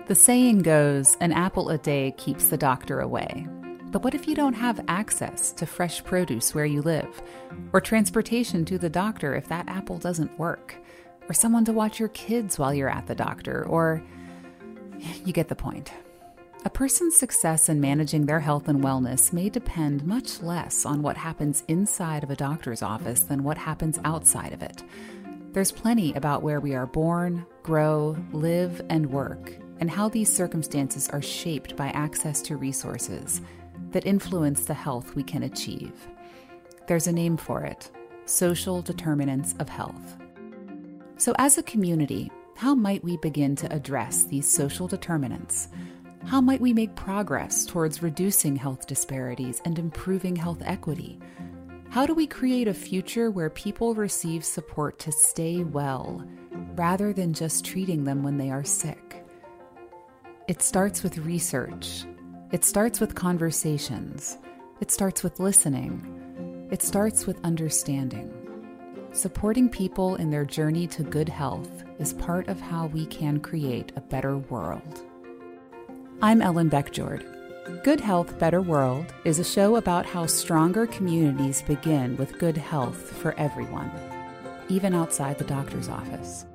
The saying goes, an apple a day keeps the doctor away. But what if you don't have access to fresh produce where you live? Or transportation to the doctor if that apple doesn't work? Or someone to watch your kids while you're at the doctor? Or you get the point. A person's success in managing their health and wellness may depend much less on what happens inside of a doctor's office than what happens outside of it. There's plenty about where we are born, grow, live, and work, and how these circumstances are shaped by access to resources that influence the health we can achieve. There's a name for it: social determinants of health. So as a community, how might we begin to address these social determinants? How might we make progress towards reducing health disparities and improving health equity? How do we create a future where people receive support to stay well, rather than just treating them when they are sick? It starts with research. It starts with conversations. It starts with listening. It starts with understanding. Supporting people in their journey to good health is part of how we can create a better world. I'm Ellen Beckjord. Good Health, Better World is a show about how stronger communities begin with good health for everyone, even outside the doctor's office.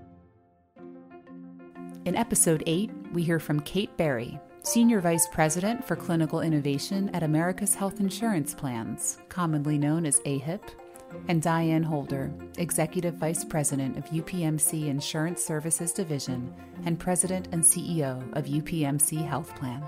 In episode 8, we hear from Kate Berry, Senior Vice President for Clinical Innovation at America's Health Insurance Plans, commonly known as AHIP, and Diane Holder, Executive Vice President of UPMC Insurance Services Division and President and CEO of UPMC Health Plan.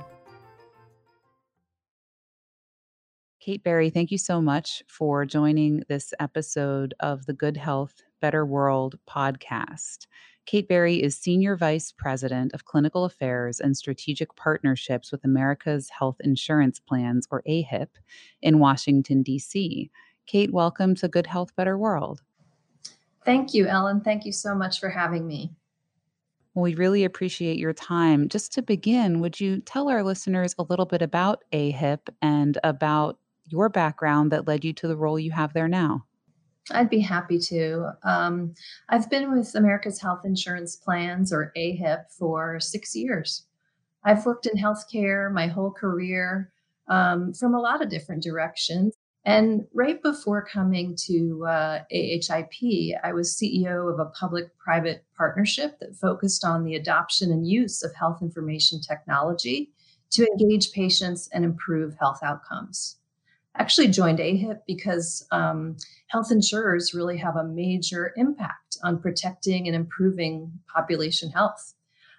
Kate Berry, thank you so much for joining this episode of the Good Health, Better World podcast. Kate Berry is Senior Vice President of Clinical Affairs and Strategic Partnerships with America's Health Insurance Plans, or AHIP, in Washington, D.C. Kate, welcome to Good Health, Better World. Thank you, Ellen. Thank you so much for having me. Well, we really appreciate your time. Just to begin, would you tell our listeners a little bit about AHIP and about your background that led you to the role you have there now? I'd be happy to. I've been with America's Health Insurance Plans, or AHIP, for 6 years. I've worked in healthcare my whole career from a lot of different directions. And right before coming to AHIP, I was CEO of a public-private partnership that focused on the adoption and use of health information technology to engage patients and improve health outcomes. I actually joined AHIP because health insurers really have a major impact on protecting and improving population health.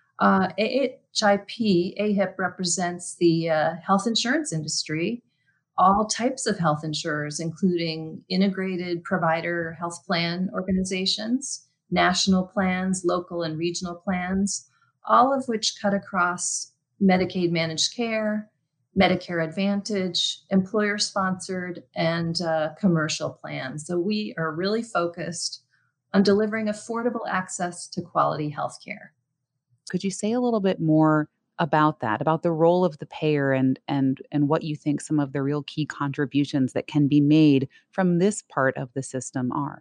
AHIP represents the health insurance industry, all types of health insurers, including integrated provider health plan organizations, national plans, local and regional plans, all of which cut across Medicaid managed care, Medicare Advantage, employer-sponsored, and commercial plans. So we are really focused on delivering affordable access to quality healthcare. Could you say a little bit more about that, about the role of the payer and what you think some of the real key contributions that can be made from this part of the system are?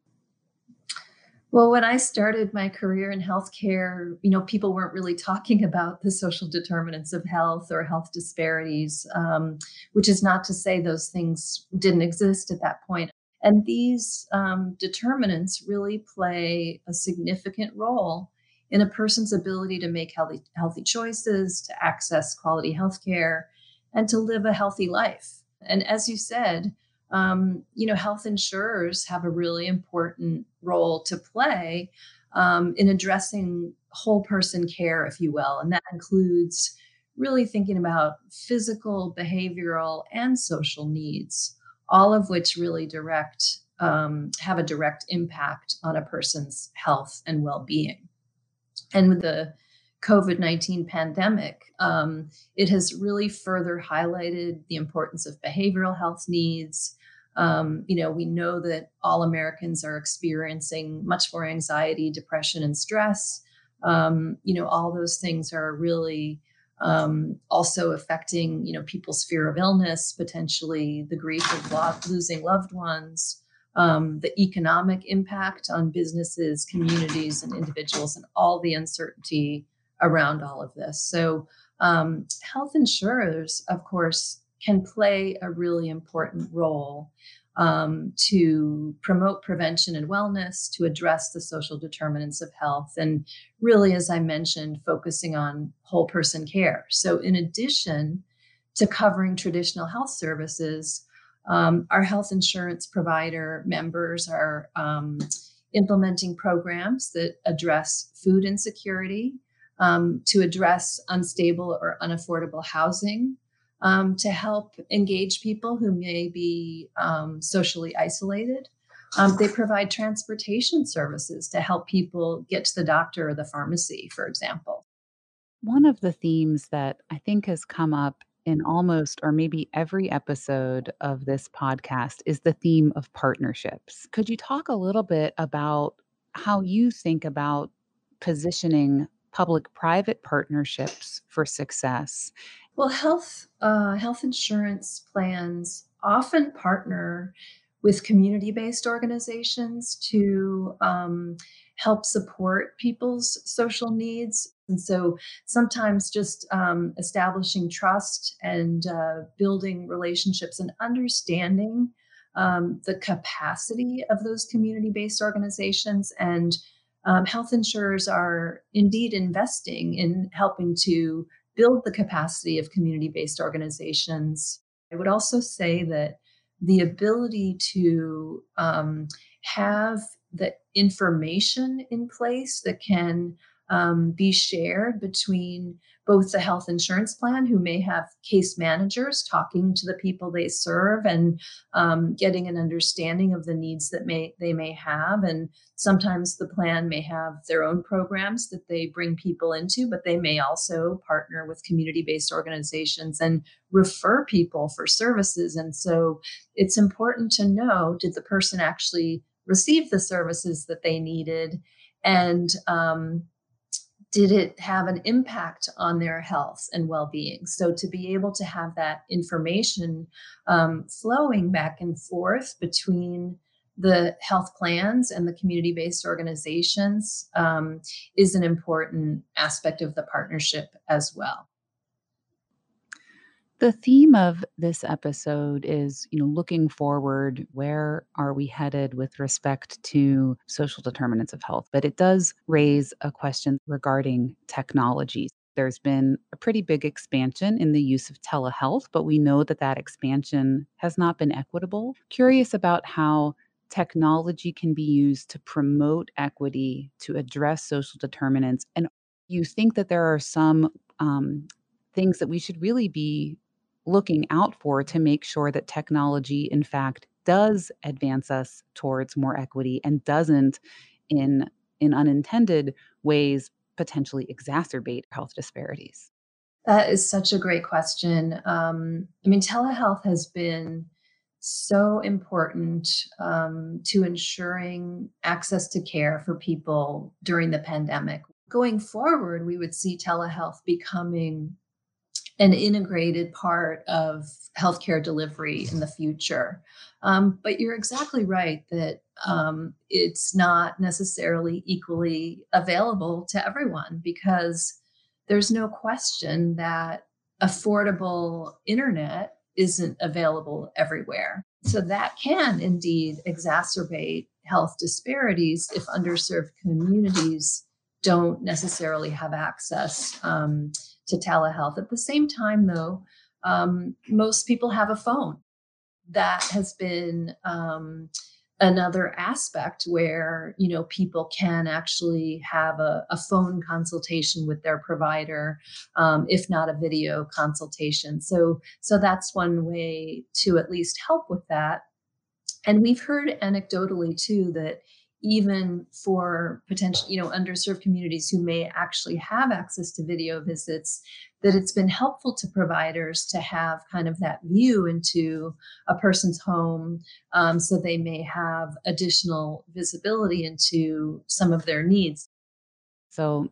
Well, when I started my career in healthcare, people weren't really talking about the social determinants of health or health disparities, which is not to say those things didn't exist at that point. And these determinants really play a significant role in a person's ability to make healthy choices, to access quality healthcare, and to live a healthy life. And as you said, health insurers have a really important role to play in addressing whole person care, if you will. And that includes really thinking about physical, behavioral, and social needs, all of which really have a direct impact on a person's health and well-being. And with the COVID-19 pandemic, it has really further highlighted the importance of behavioral health needs. We know that all Americans are experiencing much more anxiety, depression, and stress. All those things are really also affecting, people's fear of illness, potentially the grief of losing loved ones, the economic impact on businesses, communities, and individuals, and all the uncertainty around all of this. So health insurers, of course, can play a really important role to promote prevention and wellness, to address the social determinants of health, and really, as I mentioned, focusing on whole person care. So, in addition to covering traditional health services, our health insurance provider members are implementing programs that address food insecurity, to address unstable or unaffordable housing, to help engage people who may be socially isolated. They provide transportation services to help people get to the doctor or the pharmacy, for example. One of the themes that I think has come up in almost or maybe every episode of this podcast is the theme of partnerships. Could you talk a little bit about how you think about positioning public private partnerships for success? Well, health insurance plans often partner with community-based organizations to help support people's social needs. And so sometimes just establishing trust and building relationships and understanding the capacity of those community-based organizations, and health insurers are indeed investing in helping to build the capacity of community based organizations. I would also say that the ability to have the information in place that can be shared between both the health insurance plan, who may have case managers talking to the people they serve and getting an understanding of the needs that they may have. And sometimes the plan may have their own programs that they bring people into, but they may also partner with community-based organizations and refer people for services. And so it's important to know, did the person actually receive the services that they needed? And did it have an impact on their health and well-being? So to be able to have that information flowing back and forth between the health plans and the community-based organizations is an important aspect of the partnership as well. The theme of this episode is, looking forward, where are we headed with respect to social determinants of health? But it does raise a question regarding technology. There's been a pretty big expansion in the use of telehealth, but we know that that expansion has not been equitable. Curious about how technology can be used to promote equity, to address social determinants. And you think that there are some things that we should really be looking out for to make sure that technology, in fact, does advance us towards more equity and doesn't, in unintended ways, potentially exacerbate health disparities? That is such a great question. I mean, telehealth has been so important to ensuring access to care for people during the pandemic. Going forward, we would see telehealth becoming an integrated part of healthcare delivery in the future. But you're exactly right that it's not necessarily equally available to everyone, because there's no question that affordable internet isn't available everywhere. So that can indeed exacerbate health disparities if underserved communities don't necessarily have access to telehealth. At the same time, though, most people have a phone. That has been another aspect where people can actually have a phone consultation with their provider, if not a video consultation. So that's one way to at least help with that. And we've heard anecdotally too that even for potential, underserved communities who may actually have access to video visits, that it's been helpful to providers to have kind of that view into a person's home, so they may have additional visibility into some of their needs. So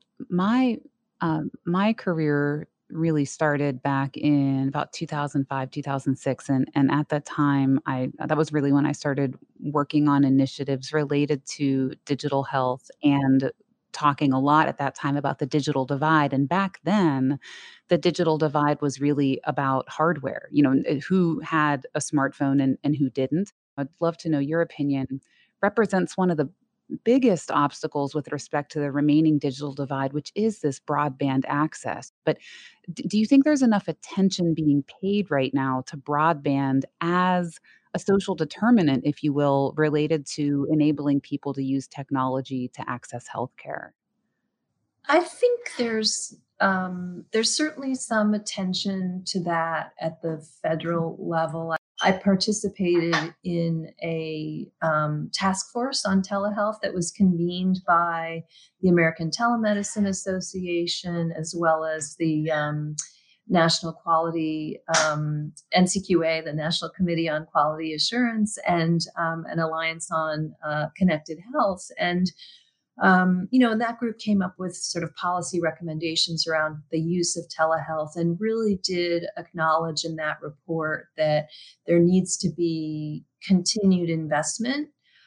my career really started back in about 2005, 2006. And at that time, that was really when I started working on initiatives related to digital health and talking a lot at that time about the digital divide. And back then, the digital divide was really about hardware, who had a smartphone and who didn't. I'd love to know your opinion. Represents one of the biggest obstacles with respect to the remaining digital divide, which is this broadband access. But do you think there's enough attention being paid right now to broadband as a social determinant, if you will, related to enabling people to use technology to access healthcare? I think there's certainly some attention to that at the federal level. I participated in a task force on telehealth that was convened by the American Telemedicine Association, as well as the National Quality NCQA, the National Committee on Quality Assurance, and an Alliance on Connected Health. And that group came up with sort of policy recommendations around the use of telehealth and really did acknowledge in that report that there needs to be continued investment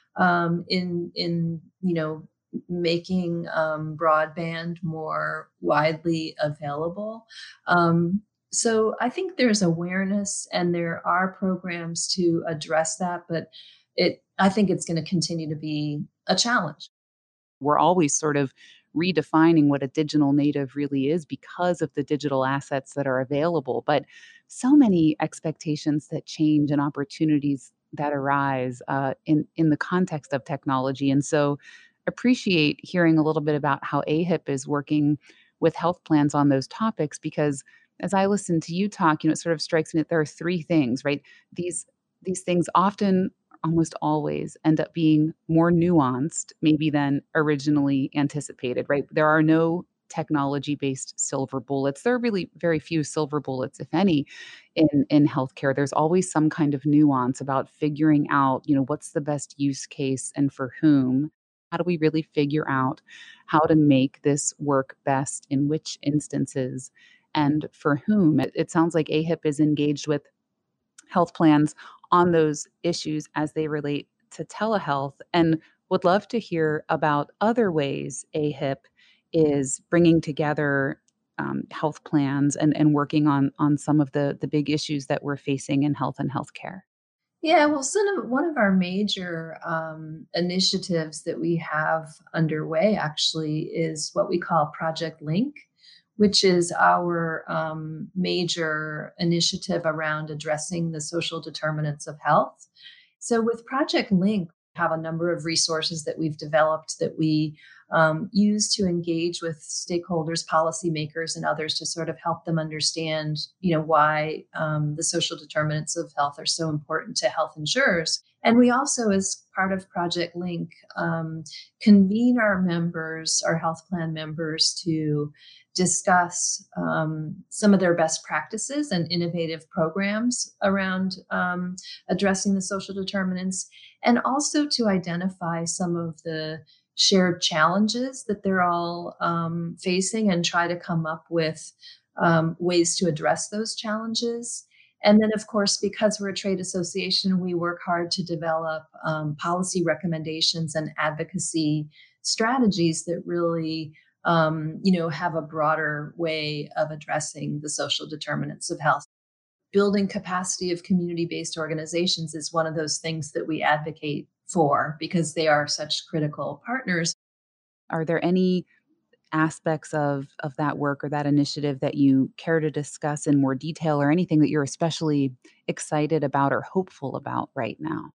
in making broadband more widely available. So I think there's awareness and there are programs to address that, but I think it's going to continue to be a challenge. We're always sort of redefining what a digital native really is because of the digital assets that are available. But so many expectations that change and opportunities that arise in the context of technology. And so appreciate hearing a little bit about how AHIP is working with health plans on those topics because as I listen to you talk, it sort of strikes me that there are three things, right? These things often almost always end up being more nuanced maybe than originally anticipated, right? There are no technology-based silver bullets. There are really very few silver bullets, if any, in healthcare. There's always some kind of nuance about figuring out, what's the best use case and for whom. How do we really figure out how to make this work best in which instances and for whom? It sounds like AHIP is engaged with health plans on those issues as they relate to telehealth and would love to hear about other ways AHIP is bringing together health plans and working on some of the big issues that we're facing in health and healthcare. Yeah, well, one of our major initiatives that we have underway actually is what we call Project Link, which is our major initiative around addressing the social determinants of health. So, with Project Link, we have a number of resources that we've developed that we use to engage with stakeholders, policymakers, and others to sort of help them understand, why the social determinants of health are so important to health insurers. And we also, as part of Project Link, convene our members, our health plan members, to discuss some of their best practices and innovative programs around addressing the social determinants, and also to identify some of the shared challenges that they're all facing and try to come up with ways to address those challenges. And then, of course, because we're a trade association, we work hard to develop policy recommendations and advocacy strategies that really, have a broader way of addressing the social determinants of health. Building capacity of community-based organizations is one of those things that we advocate for because they are such critical partners. Are there any aspects of that work or that initiative that you care to discuss in more detail or anything that you're especially excited about or hopeful about right now?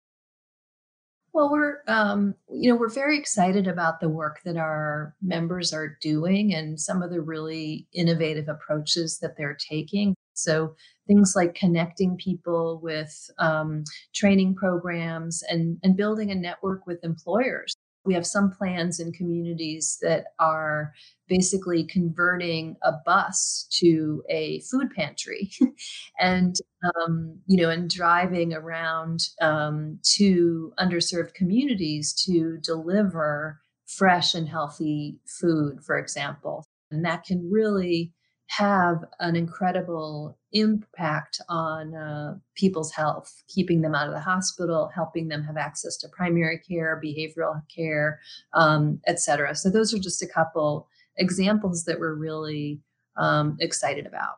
Well, we're very excited about the work that our members are doing and some of the really innovative approaches that they're taking. So things like connecting people with training programs and building a network with employers. We have some plans in communities that are basically converting a bus to a food pantry and and driving around to underserved communities to deliver fresh and healthy food, for example. And that can really have an incredible impact on people's health, keeping them out of the hospital, helping them have access to primary care, behavioral care, et cetera. So those are just a couple examples that we're really excited about.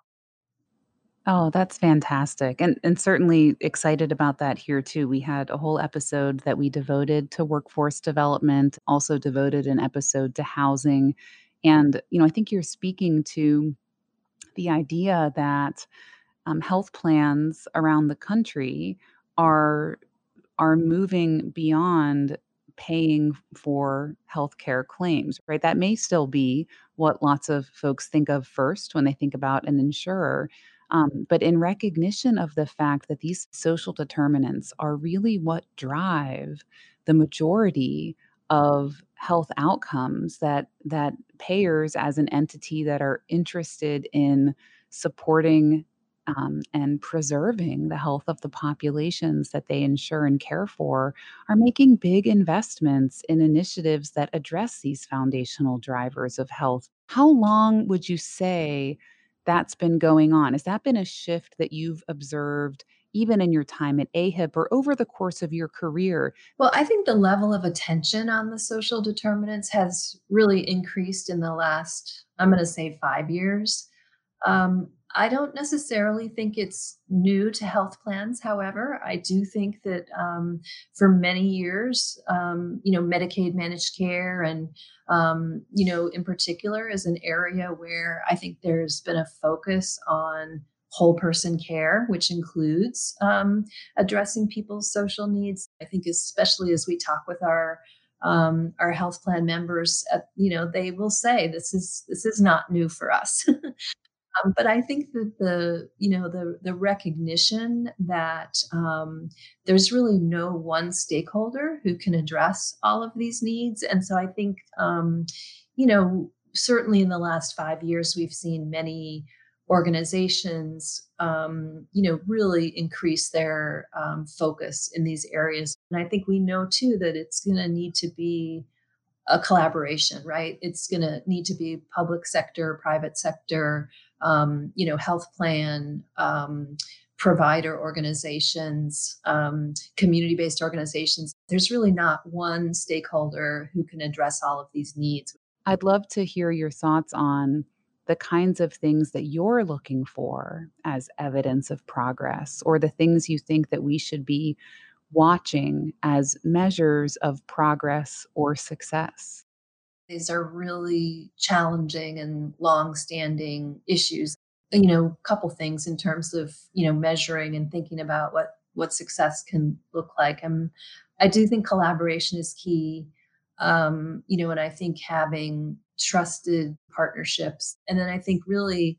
Oh, that's fantastic. And certainly excited about that here too. We had a whole episode that we devoted to workforce development, also devoted an episode to housing. And, I think you're speaking to the idea that health plans around the country are are moving beyond paying for healthcare claims, right? That may still be what lots of folks think of first when they think about an insurer. But in recognition of the fact that these social determinants are really what drive the majority of health outcomes, that payers as an entity that are interested in supporting and preserving the health of the populations that they insure and care for are making big investments in initiatives that address these foundational drivers of health. How long would you say that's been going on? Has that been a shift that you've observed even in your time at AHIP or over the course of your career? Well, I think the level of attention on the social determinants has really increased in the last, I'm going to say, 5 years. I don't necessarily think it's new to health plans. However, I do think that for many years, Medicaid managed care and, in particular, is an area where I think there's been a focus on whole person care, which includes addressing people's social needs. I think, especially as we talk with our health plan members, they will say this is not new for us. But I think that the recognition that there's really no one stakeholder who can address all of these needs, and so I think certainly in the last 5 years we've seen many organizations really increase their focus in these areas, and I think we know too that it's going to need to be a collaboration, right? It's going to need to be public sector, private sector, health plan, provider organizations, community-based organizations. There's really not one stakeholder who can address all of these needs. I'd love to hear your thoughts on the kinds of things that you're looking for as evidence of progress, or the things you think that we should be watching as measures of progress or success. These are really challenging and long-standing issues. A couple things in terms of measuring and thinking about what success can look like. I do think collaboration is key. And I think having trusted partnerships, and then I think really,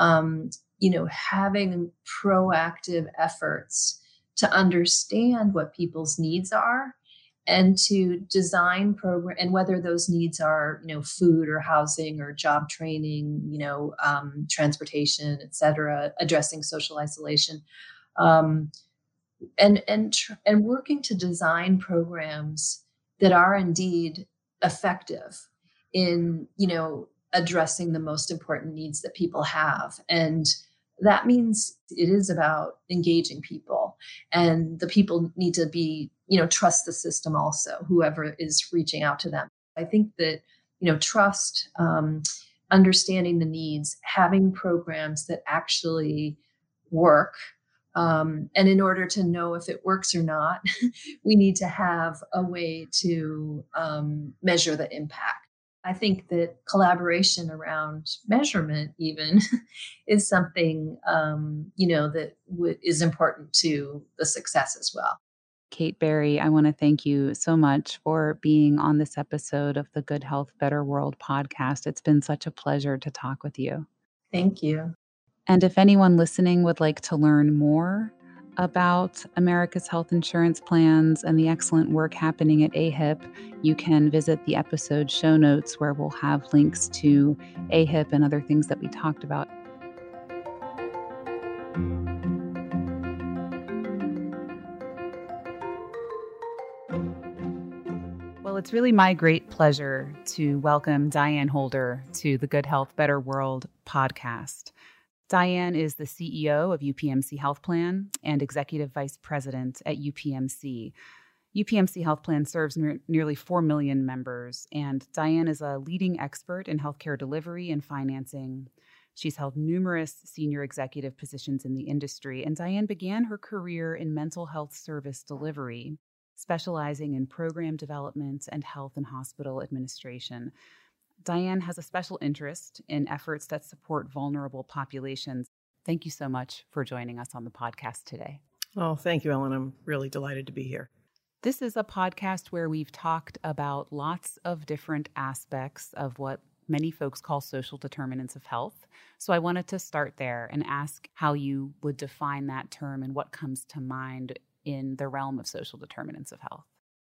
having proactive efforts to understand what people's needs are and to design program, and whether those needs are food or housing or job training, transportation, et cetera, addressing social isolation, um, and working to design programs that are indeed effective in addressing the most important needs that people have. And that means it is about engaging people, and the people need to be trust the system also, whoever is reaching out to them. I think that trust, understanding the needs, having programs that actually work, and in order to know if it works or not, we need to have a way to measure the impact. I think that collaboration around measurement even is something that is important to the success as well. Kate Barry, I want to thank you so much for being on this episode of the Good Health, Better World podcast. It's been such a pleasure to talk with you. Thank you. And if anyone listening would like to learn more about America's health insurance plans and the excellent work happening at AHIP, you can visit the episode show notes where we'll have links to AHIP and other things that we talked about. Well, it's really my great pleasure to welcome Diane Holder to the Good Health, Better World podcast. Diane is the CEO of UPMC Health Plan and Executive Vice President at UPMC. UPMC Health Plan serves nearly 4 million members, and Diane is a leading expert in healthcare delivery and financing. She's held numerous senior executive positions in the industry, and Diane began her career in mental health service delivery, specializing in program development and health and hospital administration. Diane has a special interest in efforts that support vulnerable populations. Thank you so much for joining us on the podcast today. Oh, thank you, Ellen. I'm really delighted to be here. This is a podcast where we've talked about lots of different aspects of what many folks call social determinants of health. So I wanted to start there and ask how you would define that term and what comes to mind in the realm of social determinants of health.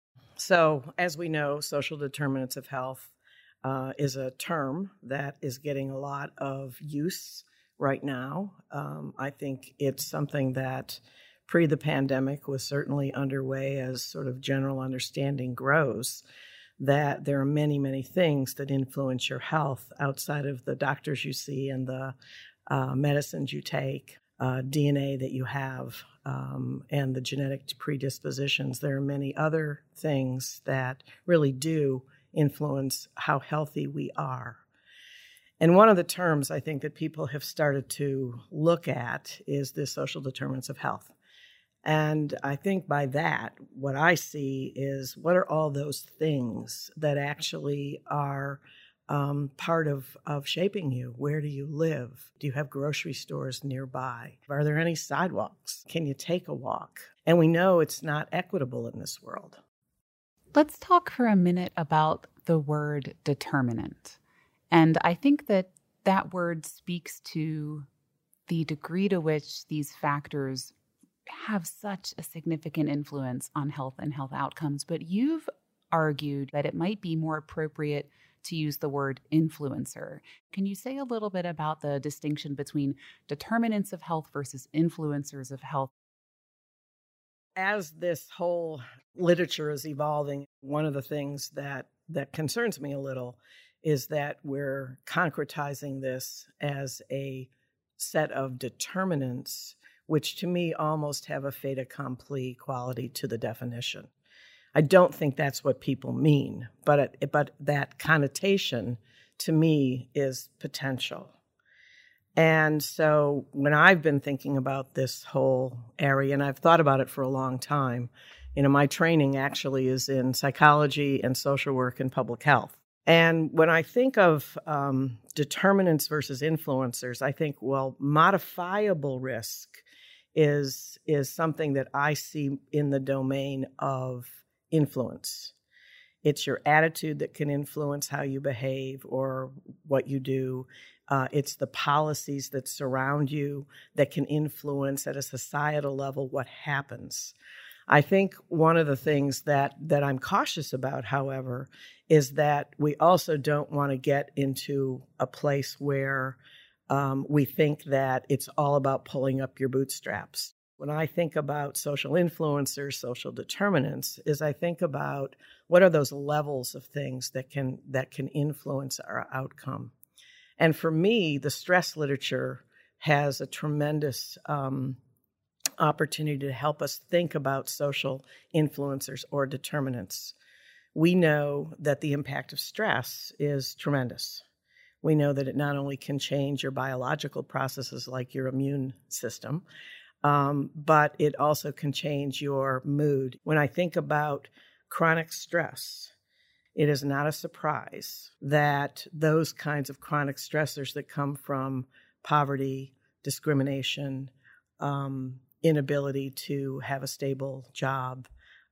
So, as we know, social determinants of health is a term that is getting a lot of use right now. I think it's something that pre the pandemic was certainly underway as sort of general understanding grows, that there are many, many things that influence your health outside of the doctors you see and the medicines you take, DNA that you have, and the genetic predispositions. There are many other things that really do influence how healthy we are. And one of the terms I think that people have started to look at is the social determinants of health. And I think by that, what I see is what are all those things that actually are part of shaping you? Where do you live? Do you have grocery stores nearby? Are there any sidewalks? Can you take a walk? And we know it's not equitable in this world. Let's talk for a minute about the word determinant. And I think that that word speaks to the degree to which these factors have such a significant influence on health and health outcomes. But you've argued that it might be more appropriate to use the word influencer. Can you say a little bit about the distinction between determinants of health versus influencers of health? As this whole literature is evolving, one of the things that concerns me a little is that we're concretizing this as a set of determinants, which to me almost have a fait accompli quality to the definition. I don't think that's what people mean, but that connotation to me is potential. And so when I've been thinking about this whole area, and I've thought about it for a long time, my training actually is in psychology and social work and public health. And when I think of determinants versus influencers, I think, well, modifiable risk is something that I see in the domain of influence. It's your attitude that can influence how you behave or what you do. It's the policies that surround you that can influence at a societal level what happens. I think one of the things that I'm cautious about, however, is that we also don't want to get into a place where we think that it's all about pulling up your bootstraps. When I think about social influencers, social determinants, is I think about what are those levels of things that can influence our outcome. And for me, the stress literature has a tremendous opportunity to help us think about social influencers or determinants. We know that the impact of stress is tremendous. We know that it not only can change your biological processes like your immune system, but it also can change your mood. When I think about chronic stress, it is not a surprise that those kinds of chronic stressors that come from poverty, discrimination, inability to have a stable job,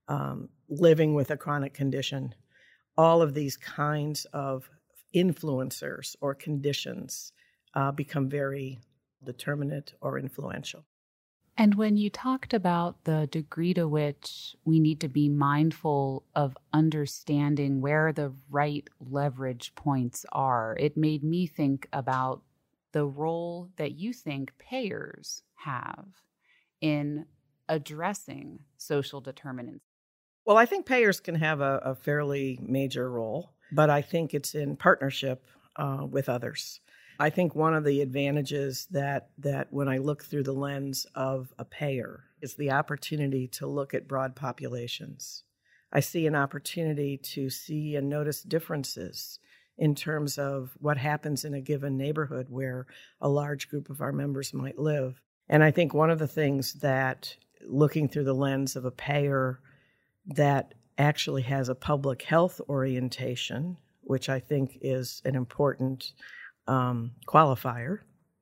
living with a chronic condition, all of these kinds of influencers or conditions become very determinate or influential. And when you talked about the degree to which we need to be mindful of understanding where the right leverage points are, it made me think about the role that you think payers have in addressing social determinants. Well, I think payers can have a fairly major role, but I think it's in partnership with others. I think one of the advantages that when I look through the lens of a payer is the opportunity to look at broad populations. I see an opportunity to see and notice differences in terms of what happens in a given neighborhood where a large group of our members might live. And I think one of the things that looking through the lens of a payer that actually has a public health orientation, which I think is an important qualifier,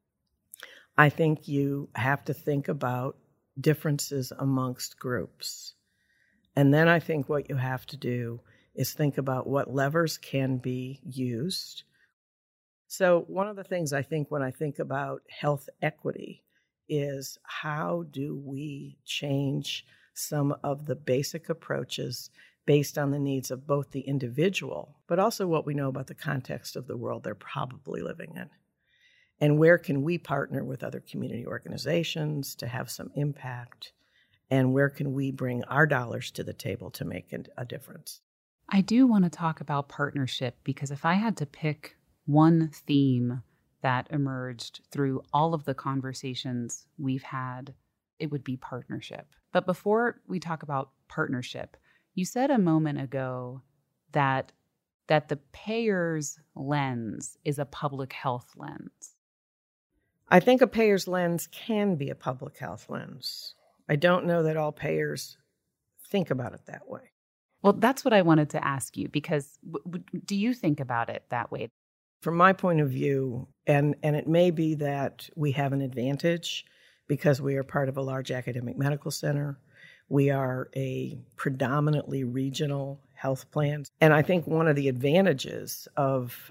I think you have to think about differences amongst groups. And then I think what you have to do is think about what levers can be used. So one of the things I think when I think about health equity is how do we change some of the basic approaches based on the needs of both the individual, but also what we know about the context of the world they're probably living in. And where can we partner with other community organizations to have some impact? And where can we bring our dollars to the table to make a difference? I do want to talk about partnership because if I had to pick one theme that emerged through all of the conversations we've had, it would be partnership. But before we talk about partnership, you said a moment ago that the payer's lens is a public health lens. I think a payer's lens can be a public health lens. I don't know that all payers think about it that way. Well, that's what I wanted to ask you, because do you think about it that way? From my point of view, and it may be that we have an advantage because we are part of a large academic medical center. We are a predominantly regional health plan. And I think one of the advantages of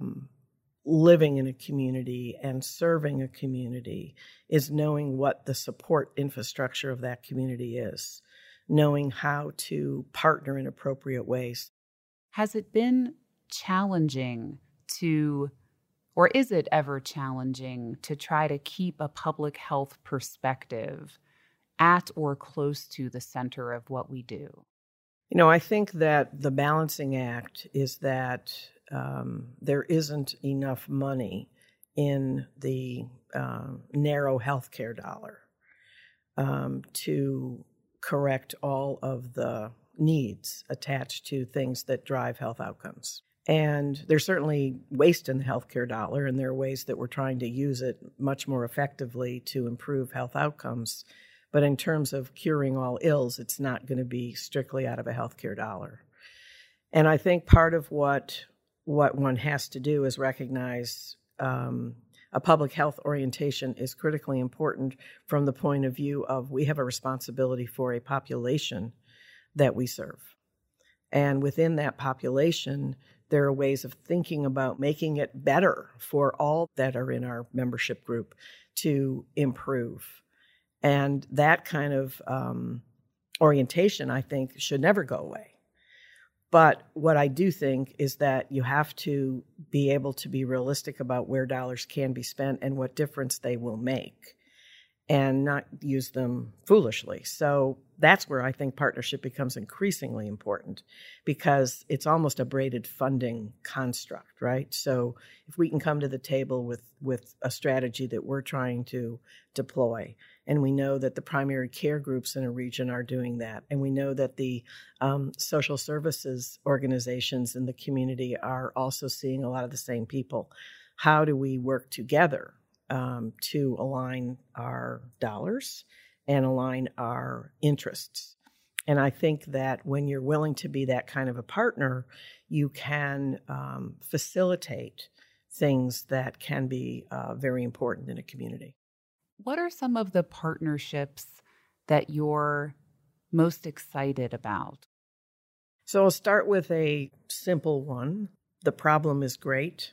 living in a community and serving a community is knowing what the support infrastructure of that community is, knowing how to partner in appropriate ways. Has it been challenging or is it ever challenging to try to keep a public health perspective at or close to the center of what we do? You know, I think that the balancing act is that there isn't enough money in the narrow healthcare dollar to correct all of the needs attached to things that drive health outcomes. And there's certainly waste in the healthcare dollar, and there are ways that we're trying to use it much more effectively to improve health outcomes. But in terms of curing all ills, it's not going to be strictly out of a healthcare dollar. And I think part of what one has to do is recognize a public health orientation is critically important from the point of view of we have a responsibility for a population that we serve. And within that population, there are ways of thinking about making it better for all that are in our membership group to improve. And that kind of orientation, I think, should never go away. But what I do think is that you have to be able to be realistic about where dollars can be spent and what difference they will make, and not use them foolishly. So that's where I think partnership becomes increasingly important, because it's almost a braided funding construct, right? So if we can come to the table with a strategy that we're trying to deploy, and we know that the primary care groups in a region are doing that, and we know that the social services organizations in the community are also seeing a lot of the same people, how do we work together to align our dollars and align our interests? And I think that when you're willing to be that kind of a partner, you can facilitate things that can be very important in a community. What are some of the partnerships that you're most excited about? So I'll start with a simple one. The problem is great.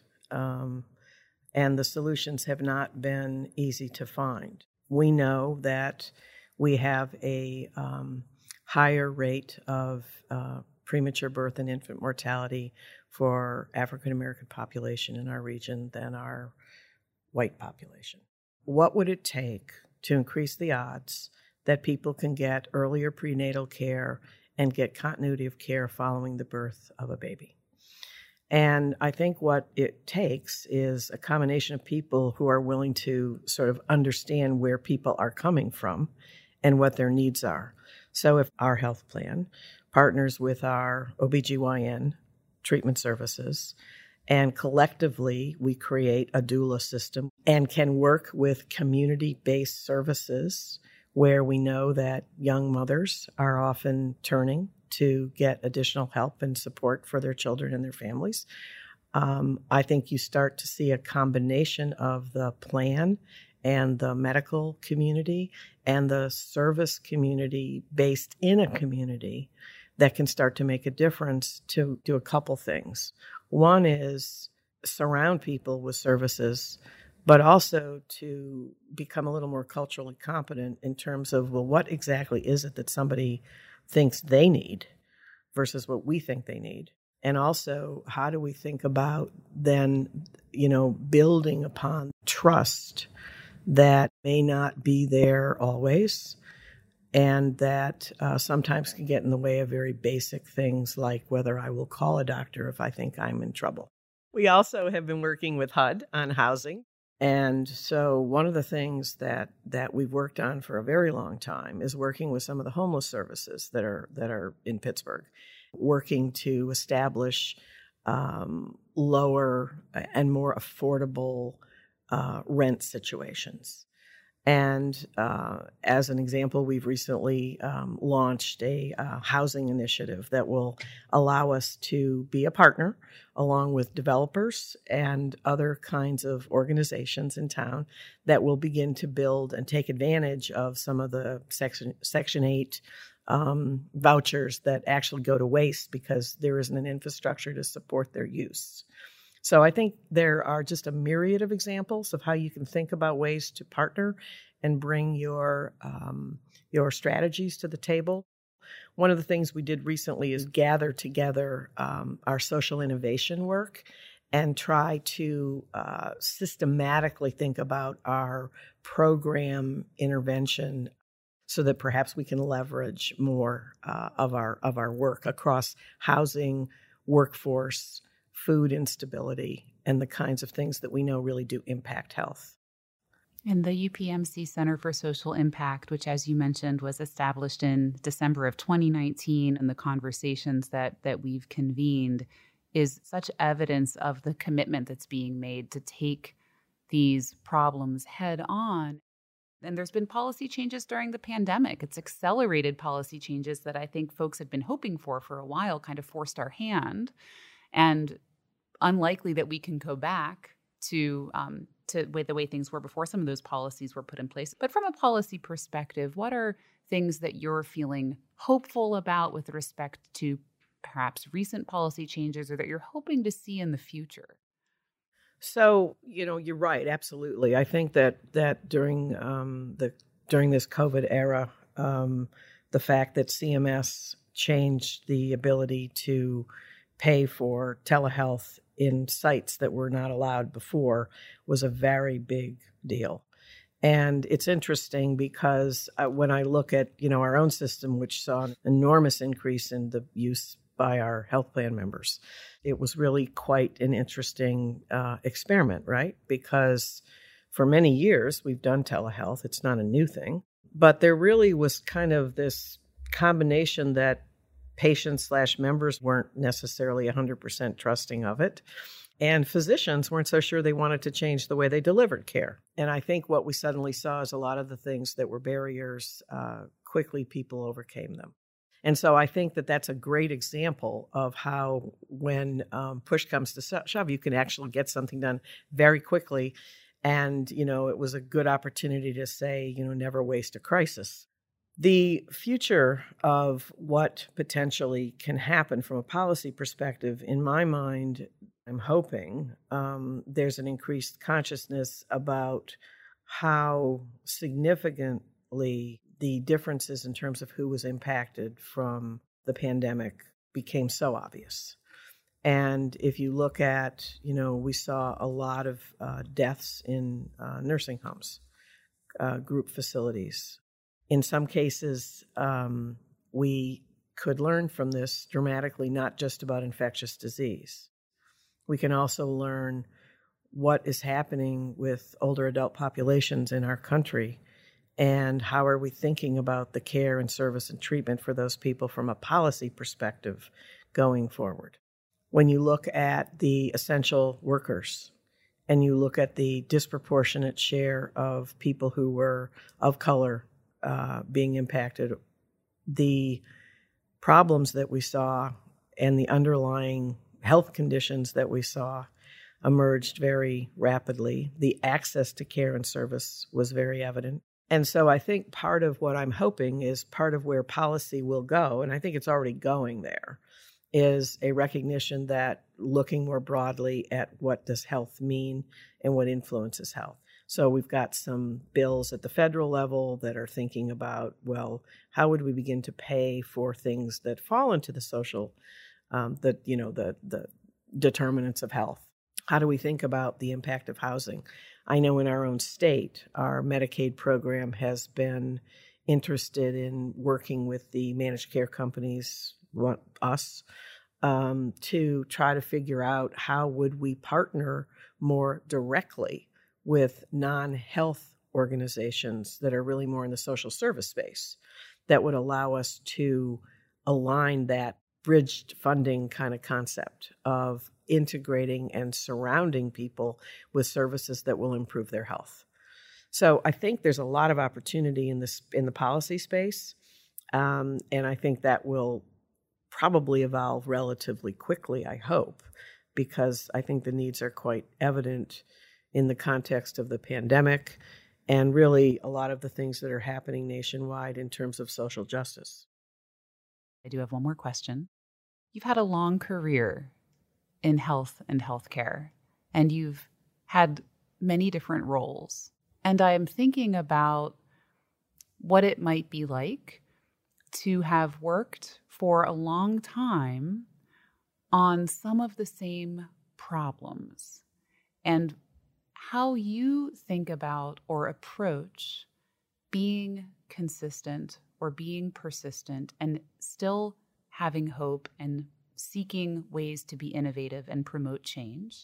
And the solutions have not been easy to find. We know that we have a higher rate of premature birth and infant mortality for African American population in our region than our white population. What would it take to increase the odds that people can get earlier prenatal care and get continuity of care following the birth of a baby. And I think what it takes is a combination of people who are willing to sort of understand where people are coming from and what their needs are. So if our health plan partners with our OBGYN treatment services, and collectively we create a doula system and can work with community-based services where we know that young mothers are often turning to get additional help and support for their children and their families. I think you start to see a combination of the plan and the medical community and the service community based in a community that can start to make a difference to do a couple things. One is surround people with services, but also to become a little more culturally competent in terms of, well, what exactly is it that somebody thinks they need versus what we think they need? And also, how do we think about then, building upon trust that may not be there always, and that sometimes can get in the way of very basic things like whether I will call a doctor if I think I'm in trouble. We also have been working with HUD on housing. And so one of the things that we've worked on for a very long time is working with some of the homeless services that are in Pittsburgh, working to establish lower and more affordable rent situations. And as an example, we've recently launched a housing initiative that will allow us to be a partner along with developers and other kinds of organizations in town that will begin to build and take advantage of some of the Section 8 vouchers that actually go to waste because there isn't an infrastructure to support their use. So I think there are just a myriad of examples of how you can think about ways to partner and bring your strategies to the table. One of the things we did recently is gather together our social innovation work and try to systematically think about our program intervention so that perhaps we can leverage more of our work across housing, workforce, food instability, and the kinds of things that we know really do impact health. And the UPMC Center for Social Impact, which, as you mentioned, was established in December of 2019, and the conversations that we've convened is such evidence of the commitment that's being made to take these problems head on. And there's been policy changes during the pandemic. It's accelerated policy changes that I think folks had been hoping for a while, kind of forced our hand. And unlikely that we can go back to the way things were before some of those policies were put in place. But from a policy perspective, what are things that you're feeling hopeful about with respect to perhaps recent policy changes or that you're hoping to see in the future? So, you're right. Absolutely. I think that during this COVID era, the fact that CMS changed the ability to pay for telehealth in sites that were not allowed before was a very big deal. And it's interesting because when I look at, our own system, which saw an enormous increase in the use by our health plan members, it was really quite an interesting experiment, right? Because for many years we've done telehealth. It's not a new thing, but there really was kind of this combination that patients/members weren't necessarily 100% trusting of it. And physicians weren't so sure they wanted to change the way they delivered care. And I think what we suddenly saw is a lot of the things that were barriers, quickly people overcame them. And so I think that that's a great example of how when push comes to shove, you can actually get something done very quickly. And, it was a good opportunity to say, never waste a crisis. The future of what potentially can happen from a policy perspective, in my mind, I'm hoping there's an increased consciousness about how significantly the differences in terms of who was impacted from the pandemic became so obvious. And if you look at, we saw a lot of deaths in nursing homes, group facilities. In some cases, we could learn from this dramatically, not just about infectious disease. We can also learn what is happening with older adult populations in our country and how are we thinking about the care and service and treatment for those people from a policy perspective going forward. When you look at the essential workers and you look at the disproportionate share of people who were of color being impacted, the problems that we saw and the underlying health conditions that we saw emerged very rapidly. The access to care and service was very evident. And so I think part of what I'm hoping is part of where policy will go, and I think it's already going there, is a recognition that looking more broadly at what does health mean and what influences health. So we've got some bills at the federal level that are thinking about, well, how would we begin to pay for things that fall into the social, the determinants of health? How do we think about the impact of housing? I know in our own state, our Medicaid program has been interested in working with the managed care companies, us, to try to figure out how would we partner more directly with non-health organizations that are really more in the social service space that would allow us to align that bridged funding kind of concept of integrating and surrounding people with services that will improve their health. So I think there's a lot of opportunity in the policy space, and I think that will probably evolve relatively quickly, I hope, because I think the needs are quite evident in the context of the pandemic and really a lot of the things that are happening nationwide in terms of social justice. I do have one more question. You've had a long career in health and healthcare, and you've had many different roles. And I am thinking about what it might be like to have worked for a long time on some of the same problems and how you think about or approach being consistent or being persistent and still having hope and seeking ways to be innovative and promote change,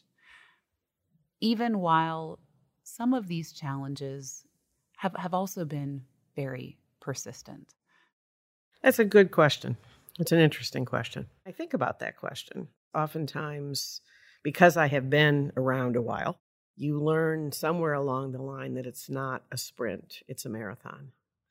even while some of these challenges have also been very persistent. That's a good question. It's an interesting question. I think about that question. Oftentimes, because I have been around a while, you learn somewhere along the line that it's not a sprint, it's a marathon.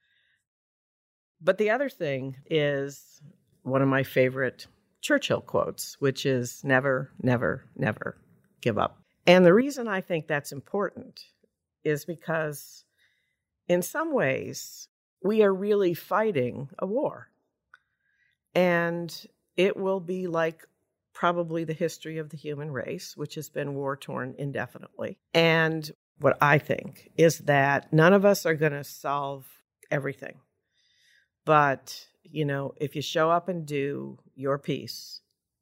But the other thing is one of my favorite Churchill quotes, which is never, never, never give up. And the reason I think that's important is because in some ways, we are really fighting a war. And it will be like probably the history of the human race, which has been war-torn indefinitely. And what I think is that none of us are going to solve everything. But, if you show up and do your piece,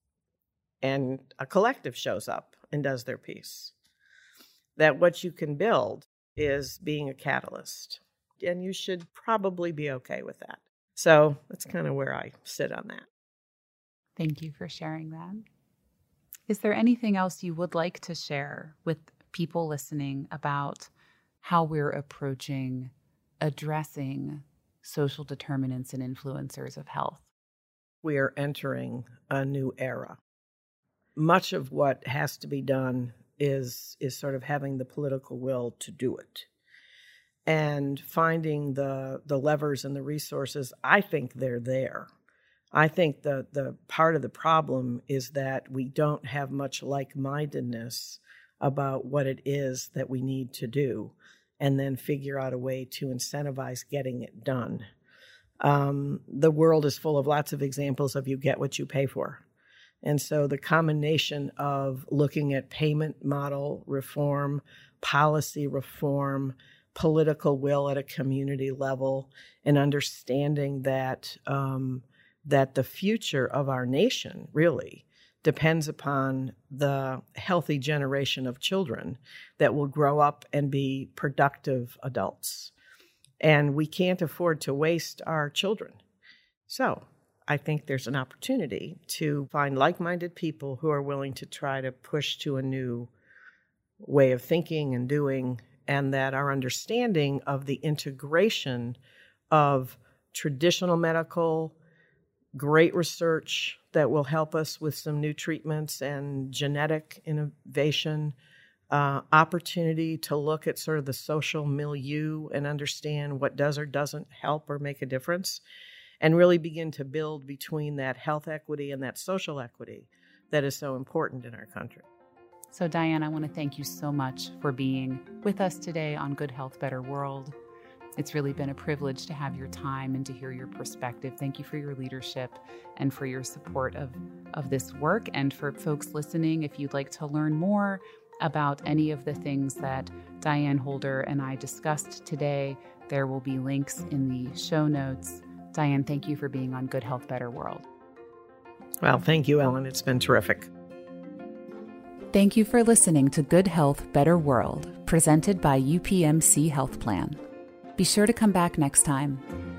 and a collective shows up and does their piece, that what you can build is being a catalyst. And you should probably be okay with that. So that's kind of where I sit on that. Thank you for sharing that. Is there anything else you would like to share with people listening about how we're approaching addressing social determinants and influencers of health? We are entering a new era. Much of what has to be done is sort of having the political will to do it. And finding the levers and the resources, I think they're there. I think the part of the problem is that we don't have much like-mindedness about what it is that we need to do and then figure out a way to incentivize getting it done. The world is full of lots of examples of you get what you pay for. And so the combination of looking at payment model reform, policy reform, political will at a community level, and understanding that that the future of our nation really depends upon the healthy generation of children that will grow up and be productive adults. And we can't afford to waste our children. So I think there's an opportunity to find like-minded people who are willing to try to push to a new way of thinking and doing, and that our understanding of the integration of traditional medical, great research that will help us with some new treatments and genetic innovation, opportunity to look at sort of the social milieu and understand what does or doesn't help or make a difference, and really begin to build between that health equity and that social equity that is so important in our country. So Diane, I want to thank you so much for being with us today on Good Health, Better World. It's really been a privilege to have your time and to hear your perspective. Thank you for your leadership and for your support of this work. And for folks listening, if you'd like to learn more about any of the things that Diane Holder and I discussed today, there will be links in the show notes. Diane, thank you for being on Good Health, Better World. Well, thank you, Ellen. It's been terrific. Thank you for listening to Good Health, Better World, presented by UPMC Health Plan. Be sure to come back next time.